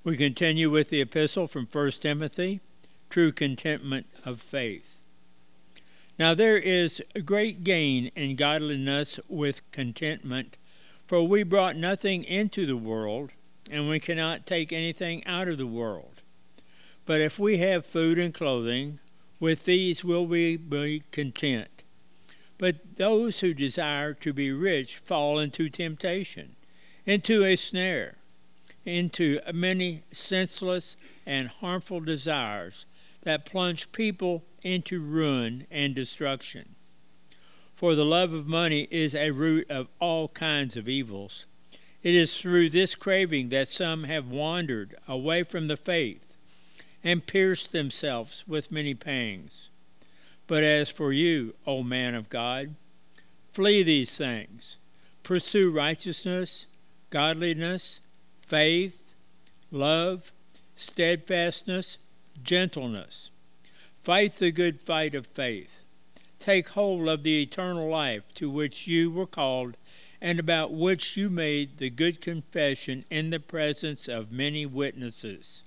We continue with the epistle from 1 Timothy, true contentment of faith. Now there is great gain in godliness with contentment, for we brought nothing into the world, and we cannot take anything out of the world. But if we have food and clothing, with these will we be content. But those who desire to be rich fall into temptation, into a snare, into many senseless and harmful desires that plunge people into ruin and destruction. For the love of money is a root of all kinds of evils. It is through this craving that some have wandered away from the faith and pierced themselves with many pangs. But as for you, O man of God, flee these things. Pursue righteousness, godliness, faith, love, steadfastness, gentleness. Fight the good fight of faith. Take hold of the eternal life to which you were called and about which you made the good confession in the presence of many witnesses.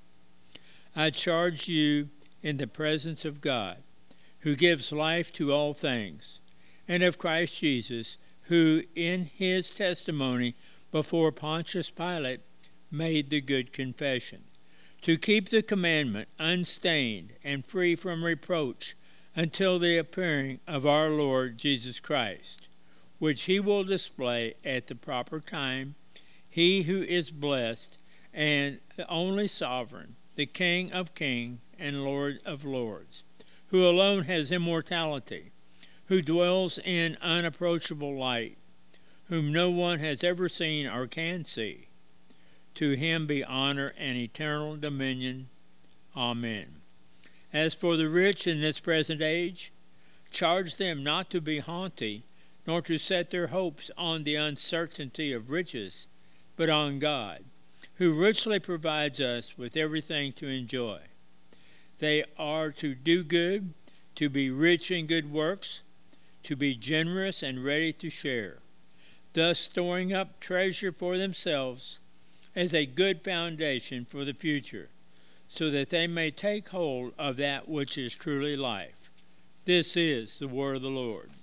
I charge you in the presence of God, who gives life to all things, and of Christ Jesus, who in his testimony before Pontius Pilate made the good confession, to keep the commandment unstained and free from reproach until the appearing of our Lord Jesus Christ, which he will display at the proper time, he who is blessed and the only sovereign, the King of kings and Lord of lords, who alone has immortality, who dwells in unapproachable light, whom no one has ever seen or can see. To him be honor and eternal dominion. Amen. As for the rich in this present age, charge them not to be haughty, nor to set their hopes on the uncertainty of riches, but on God, who richly provides us with everything to enjoy. They are to do good, to be rich in good works, to be generous and ready to share, thus storing up treasure for themselves as a good foundation for the future, so that they may take hold of that which is truly life. This is the word of the Lord.